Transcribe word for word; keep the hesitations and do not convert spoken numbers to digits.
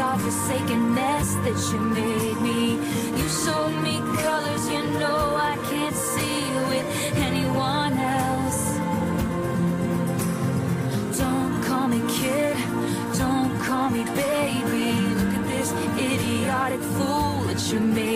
godforsaken mess that you made me. You showed me colors you know I can't see with anyone else. Don't call me kid, don't call me baby. Look at this idiotic fool that you made